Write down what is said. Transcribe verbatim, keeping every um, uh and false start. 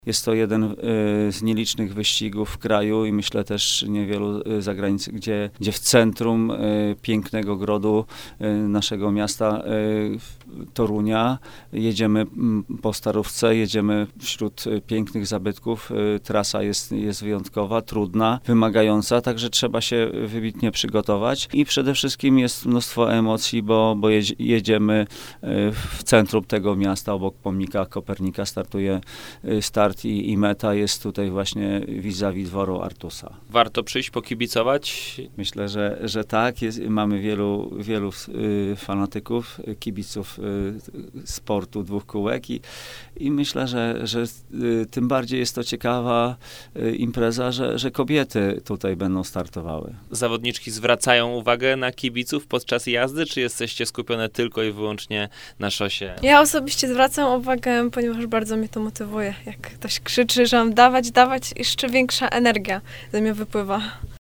Jest to jeden y, z nielicznych wyścigów w kraju i myślę też niewielu y, zagranic, gdzie, gdzie w centrum y, pięknego grodu y, naszego miasta y, Torunia jedziemy po Starówce, jedziemy wśród y, pięknych zabytków. Y, trasa jest, jest wyjątkowa, trudna, wymagająca, także trzeba się wybitnie przygotować i przede wszystkim jest mnóstwo emocji, bo, bo jedziemy y, w centrum tego miasta, obok pomnika Kopernika startuje y, start I, i meta jest tutaj właśnie vis-a-vis dworu Artusa. Warto przyjść, pokibicować? Myślę, że, że tak. Jest, mamy wielu, wielu y, fanatyków, kibiców y, sportu dwóch kółek i, i myślę, że, że y, tym bardziej jest to ciekawa y, impreza, że, że kobiety tutaj będą startowały. Zawodniczki zwracają uwagę na kibiców podczas jazdy, czy jesteście skupione tylko i wyłącznie na szosie? Ja osobiście zwracam uwagę, ponieważ bardzo mnie to motywuje. Jak ktoś krzyczy, że mam dawać, dawać, jeszcze większa energia ze mnie wypływa.